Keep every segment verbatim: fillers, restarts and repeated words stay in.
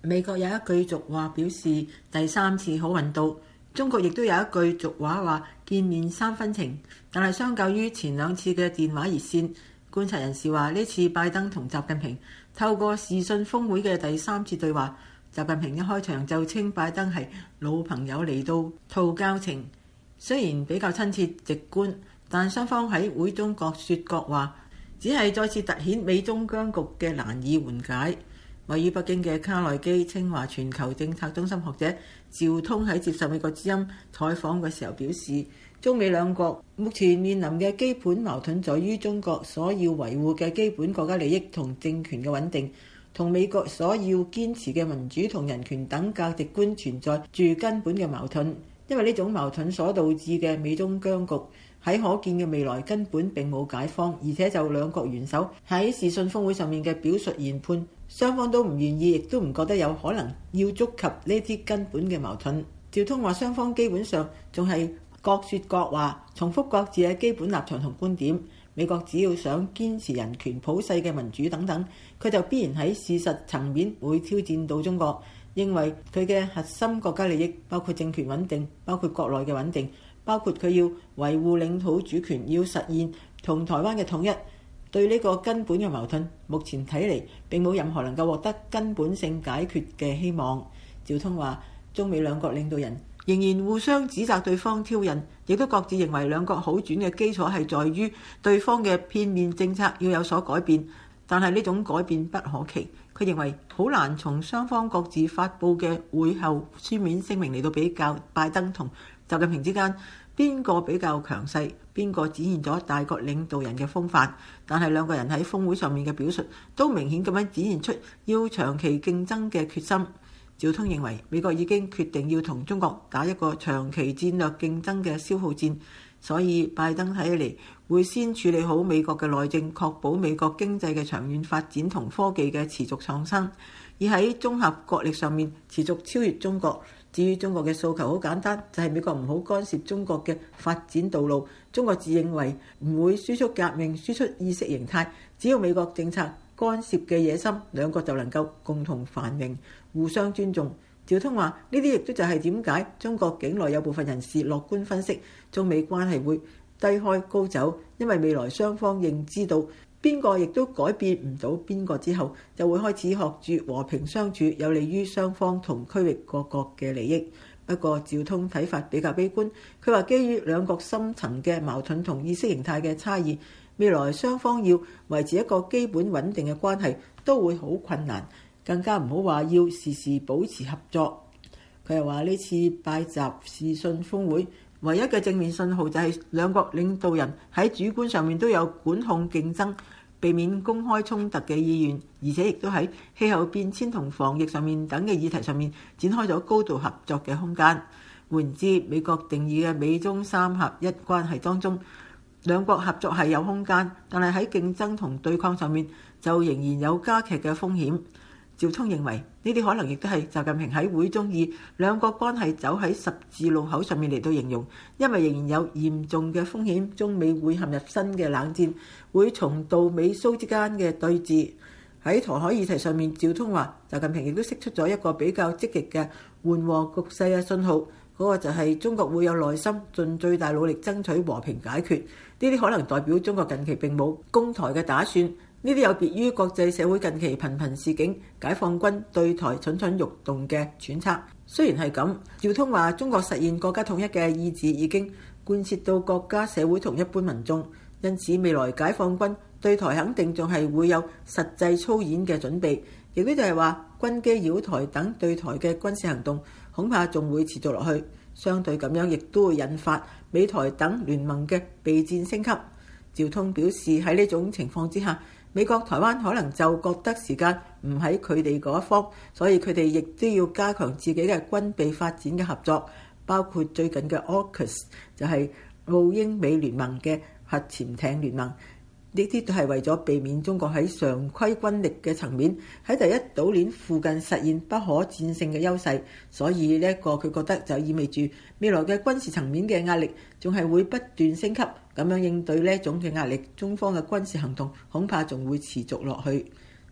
美國有一句俗話表示第三次好運到，中國亦都有一句俗話話見面三分情。但係相較於前兩次嘅電話熱線，觀察人士話呢次拜登同習近平透過視訊峰會嘅第三次對話，習近平一開場就稱拜登係老朋友嚟到套交情，雖然比較親切直觀，但雙方喺會中各說各話，只係再次凸顯美中僵局嘅難以緩解。位於北京嘅卡內基清華全球政策中心學者趙通喺接受美國之音採訪嘅時候表示，中美兩國目前面臨嘅基本矛盾在於中國所要維護嘅基本國家利益同政權嘅穩定，同美國所要堅持嘅民主同人權等價值觀存在住根本嘅矛盾。因為呢種矛盾所導致嘅美中僵局喺可見嘅未來根本並冇解放，而且就兩國元首喺視訊峰會上面嘅表述研判，雙方都唔願意，亦都唔覺得有可能要觸及呢啲根本嘅矛盾。趙通話雙方基本上仲係各說各話，重複各自嘅基本立場同觀點。美國只要想堅持人權、普世嘅民主等等，佢就必然喺事實層面會挑戰到中國，認為佢嘅核心國家利益包括政權穩定，包括國內嘅穩定，包括佢要維護領土主權，要實現同台灣嘅統一。對呢個根本嘅矛盾，目前睇嚟並冇任何能夠獲得根本性解決嘅希望。趙通話，中美兩國領導人仍然互相指責對方挑釁，亦都各自認為兩國好轉嘅基礎係在於對方嘅片面政策要有所改變，但係呢種改變不可期。佢認為好難從雙方各自發布嘅會後書面聲明嚟到比較拜登同習近平之間邊個比較強勢，邊個展現咗大國領導人嘅風範。但係兩個人喺峰會上面嘅表述都明顯咁樣展現出要長期競爭嘅決心。趙通認為美國已經決定要同中國打一個長期戰略競爭嘅消耗戰，所以拜登睇起嚟會先處理好美國嘅內政，確保美國經濟嘅長遠發展同科技嘅持續創新，而喺綜合國力上面持續超越中國。至於中國嘅訴求好簡單，就係美國唔好干涉中國嘅發展道路。中國自認為唔會輸出革命、輸出意識形態，只要美國政策干涉嘅野心，兩國就能夠共同繁榮，互相尊重。趙通話呢啲亦都就係點解中國境內有部分人士樂觀分析中美關係會低開高走，因為未來雙方認知到邊個亦都改變唔到邊個之後，就會開始學住和平相處，有利於雙方同區域各國嘅利益。不過趙通睇法比較悲觀，佢話基於兩國深層嘅矛盾同意識形態嘅差異，未來雙方要維持一個基本穩定嘅關係都會好困難，更加唔好話要時時保持合作。佢又話呢次拜習視訊峰會唯一嘅正面信號就係兩國領導人喺主觀上面都有管控競爭、避免公開衝突嘅意願，而且亦都喺氣候變遷同防疫上面等嘅議題上面展開咗高度合作嘅空間。換言之，美國定義嘅美中三合一關係當中，兩國合作係有空間，但係喺競爭同對抗上面就仍然有加劇嘅風險。趙通認為呢啲可能亦都係習近平喺會中以兩國關係走喺十字路口上面嚟到形容，因為仍然有嚴重嘅風險，中美會陷入新嘅冷戰，會重蹈美蘇之間嘅對峙。喺台海議題上面，趙通話習近平亦都釋出咗一個比較積極嘅緩和局勢嘅信號，嗰、那個就係中國會有耐心盡最大努力爭取和平解決。呢啲可能代表中國近期並冇攻台嘅打算。呢啲有別於國際社會近期頻頻示警解放軍對台蠢蠢欲動嘅揣測。雖然係咁，趙通話中國實現國家統一嘅意志已經貫徹到國家社會同一般民眾，因此未來解放軍對台肯定仲係會有實際操演嘅準備，亦都就係話軍機擾台等對台嘅軍事行動恐怕仲會持續落去。相對咁樣亦都會引發美台等聯盟嘅備戰升級。趙通表示喺呢種情況之下，美國台灣可能就覺得時間唔喺佢哋嗰一方，所以佢哋亦都要加強自己嘅軍備發展嘅合作，包括最近嘅 AUKUS 就係澳英美聯盟嘅核潛艇聯盟。呢啲都係為咗避免中國喺常規軍力嘅層面喺第一島鏈附近實現不可戰勝嘅優勢，所以呢一個佢覺得就意味住未來嘅軍事層面嘅壓力仲係會不斷升級，咁樣應對呢一種嘅壓力，中方嘅軍事行動恐怕仲會持續落去。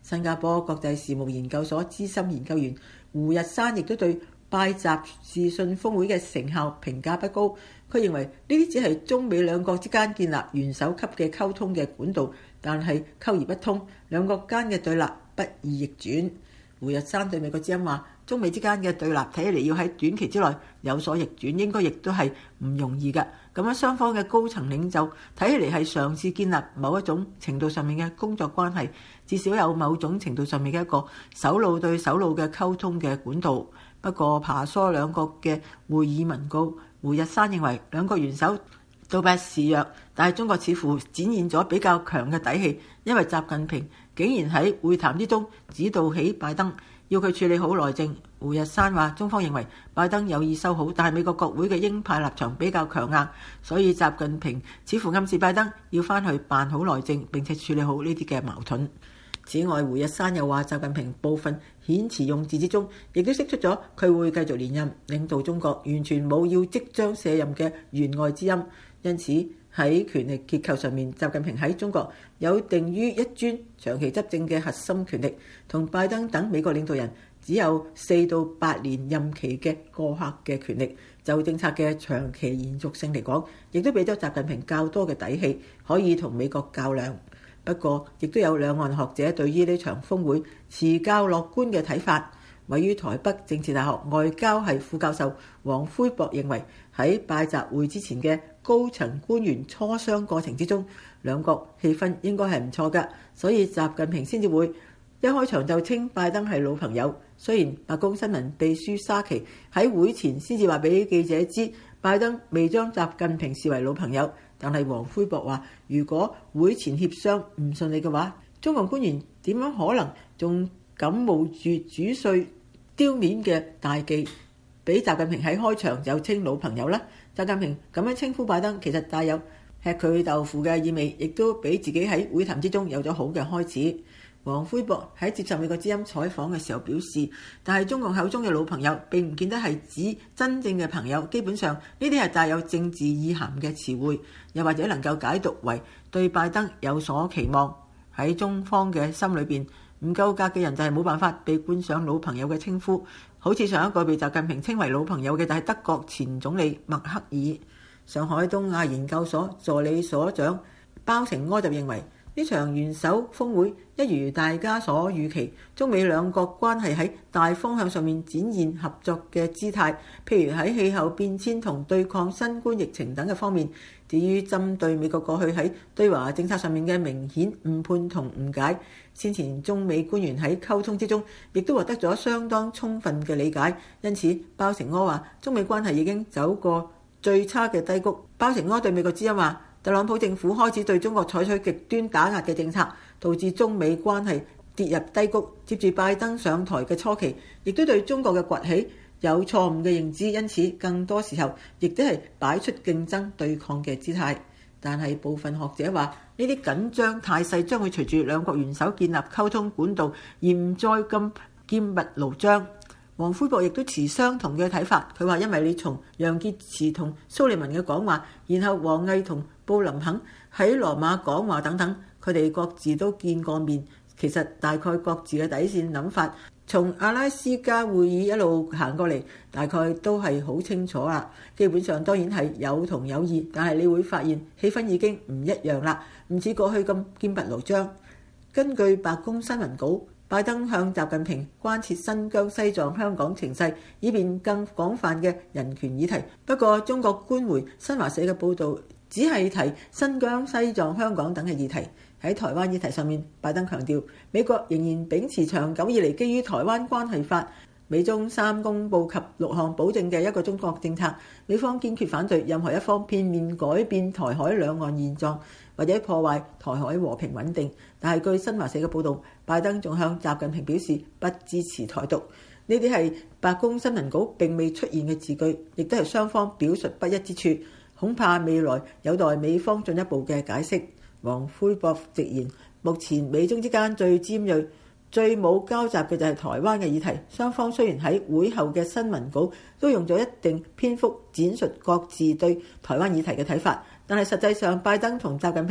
新加坡國際事務研究所資深研究員胡日山亦都對拜習視訊峰會嘅成效評價不高。佢認為呢啲只係中美兩國之間建立元首級嘅溝通嘅管道，但係溝而不通，兩國間嘅對立不易逆轉。胡日山對美國之音話：中美之間嘅對立睇起嚟要喺短期之內有所逆轉，應該亦都係唔容易嘅。咁樣雙方嘅高層領袖睇起嚟係嘗試建立某一種程度上面嘅工作關係，至少有某種程度上面嘅一個首腦對首腦嘅溝通嘅管道。不過爬梳兩國嘅會議文告，胡日山認為兩國元首都不示弱，但係中國似乎展現咗比較強嘅底氣，因為習近平竟然喺會談之中指導起拜登，要佢處理好內政。胡日山話：中方認為拜登有意修好，但係美國國會嘅鷹派立場比較強硬，所以習近平似乎暗示拜登要翻去辦好內政，並且處理好呢啲嘅矛盾。此外，胡日山又話習近平部分遣詞用字之中，亦都釋出咗佢會繼續連任領導中國，完全冇要即將卸任嘅弦外之音。因此喺權力結構上面，習近平喺中國有定於一尊長期執政嘅核心權力，同拜登等美國領導人只有四到八年任期嘅過客嘅權力。就政策嘅長期延續性嚟講，亦都俾咗習近平較多嘅底氣，可以同美國較量。不過，亦都有兩岸學者對於呢場峰會持較樂觀嘅睇法。位於台北政治大學外交系副教授黃魁博認為，喺拜習會之前嘅高層官員磋商過程之中，兩國氣氛應該係唔錯㗎，所以習近平先至會一開場就稱拜登係老朋友。雖然白宮新聞秘書沙奇喺會前先至話俾記者知，拜登未將習近平視為老朋友，但係黃魁博話，如果會前協商唔順利嘅話，中共官員點樣可能仲敢冒住主帥丟面嘅大忌，俾習近平喺開場就稱老朋友呢？習近平咁樣稱呼拜登，其實帶有吃佢豆腐嘅意味，亦都俾自己喺會談之中有咗好嘅開始。黃魁博喺接受美國之音採訪嘅時候表示，但係中共口中嘅老朋友並唔見得係指真正嘅朋友，基本上呢啲係帶有政治意涵嘅詞彙，又或者能夠解讀為對拜登有所期望。喺中方嘅心裏邊，唔夠格嘅人就係冇辦法被冠上老朋友嘅稱呼。好似上一個被習近平稱為老朋友嘅就係德國前總理默克爾。上海東亞研究所助理所長包成柯就認為，呢場元首峰會一如大家所預期，中美兩國關係喺大方向上面展現合作嘅姿態，譬如喺氣候變遷同對抗新冠疫情等嘅方面。至於針對美國過去喺對華政策上面嘅明顯誤判同誤解，先前中美官員喺溝通之中亦都獲得咗相當充分嘅理解。因此，包成柯話中美關係已經走過最差嘅低谷。包成柯對美國之音話，特朗普政府開始對中國採取極端打壓嘅政策，導致中美關係跌入低谷。接住拜登上台嘅初期，亦都對中國嘅崛起有錯誤嘅認知，因此更多時候亦都係擺出競爭對抗嘅姿態。但係部分學者話，呢啲緊張態勢將會隨住兩國元首建立溝通管道而唔再咁劍拔弩張。黃魁博亦都持相同嘅睇法，佢話因為你從楊潔篪同蘇利文嘅講話，然後王毅同布林肯喺羅馬講話等等，佢哋各自都見過面，其實大概各自嘅底線諗法，從阿拉斯加會議一路行過嚟，大概都係好清楚啦。基本上當然係有同有異，但係你會發現氣氛已經唔一樣啦，唔似過去咁劍拔弩張。根據白宮新聞稿，拜登向習近平關切新疆、西藏、香港情勢，以便更廣泛嘅人權議題。不過，中國官媒新華社嘅報導只係提新疆、西藏、香港等嘅議題。喺台灣議題上面，拜登強調美國仍然秉持長久以嚟基於台灣關係法、美中三公報及六項保證嘅一個中國政策。美方堅決反對任何一方片面改變台海兩岸現狀，或者破壞台海和平穩定。但係據新華社嘅報導，拜登仲向習近平表示不支持台獨。呢啲係白宮新聞稿並未出現嘅字句，亦都係雙方表述不一之處，恐怕未來有待美方進一步嘅解釋。黃魁博直言，目前美中之間最尖銳、最冇交集嘅就係台灣嘅議題。雙方雖然喺會後嘅新聞稿都用咗一定篇幅展述各自對台灣議題嘅睇法，但係實際上拜登同習近平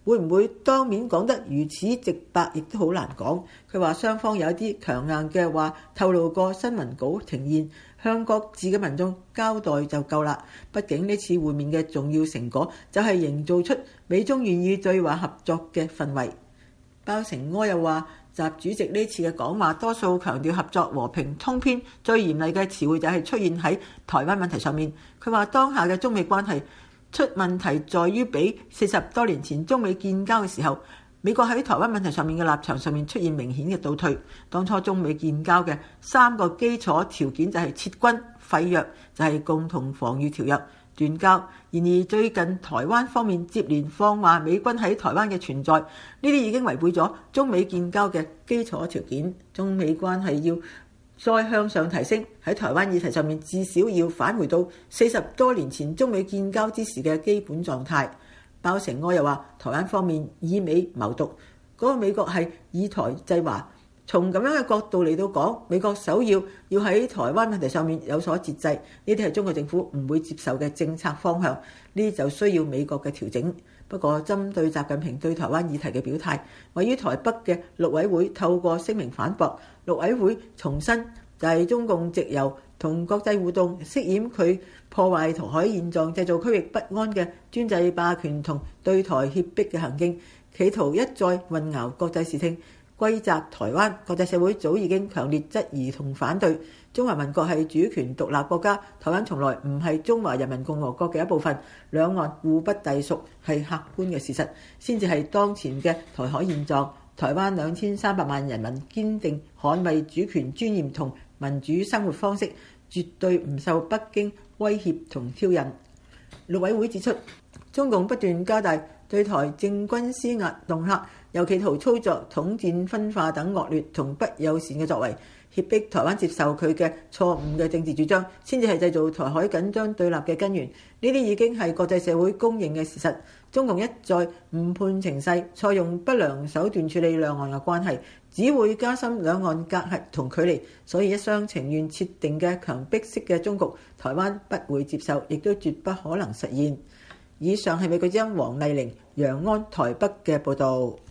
會唔會當面講得如此直白，亦都好難講。佢話雙方有一啲強硬嘅話透露過新聞稿呈現，向各自嘅民眾交代就夠啦。畢竟呢次會面嘅重要成果就係營造出美中願意對話合作嘅氛圍。鮑成柯又話，習主席呢次嘅講話多數強調合作、和平、通篇，最嚴厲嘅詞彙就係出現喺台灣問題上面。佢話當下嘅中美關係出問題在於比四十多年前中美建交嘅時候，美國喺台灣問題上面嘅立場上面出現明顯嘅倒退。當初中美建交嘅三個基礎條件就係撤軍、廢約，就係共同防禦條約、斷交。然而最近台灣方面接連放話美軍喺台灣嘅存在，呢啲已經違背咗中美建交嘅基礎條件。中美關係要再向上提升，喺台灣議題上面至少要返回到四十多年前中美建交之時嘅基本狀態。鮑成柯又話，台灣方面以美謀獨，嗰個美國係以台制華。從咁樣嘅角度嚟到講，美國首要要喺台灣問題上面有所節制，呢啲係中國政府唔會接受嘅政策方向，呢啲就需要美國嘅調整。不過針對習近平對台灣議題嘅表態，位於台北嘅陸委會透過聲明反駁，陸委會重申就係中共藉由同國際互動，飾演佢破壞台海現狀、製造區域不安嘅專制霸權同對台脅迫嘅行徑，企圖一再混淆國際視聽，歸責台灣。國際社會早已經強烈質疑同反對。中華民國係主權獨立國家，台灣從來唔係中華人民共和國嘅一部分，兩岸互不隸屬係客觀嘅事實，先至係當前嘅台海現狀。台灣兩千三百萬人民堅定捍衛主權尊嚴同民主生活方式，絕對唔受北京威脅同挑釁。陸委會指出，中共不斷加大對台政軍施壓恫嚇，又企圖操作統戰分化等惡劣同不友善嘅作為，脅迫台灣接受佢嘅錯誤嘅政治主張，先至係製造台海緊張對立嘅根源。呢啲已經係國際社會公認嘅事實。中共一再誤判情勢，錯用不良手段處理兩岸嘅關係，只會加深兩岸隔閡同距離。所以一廂情願設定嘅強迫式嘅中局，台灣不會接受，亦都絕不可能實現。以上係美國之音黃麗玲、楊安台北嘅報導。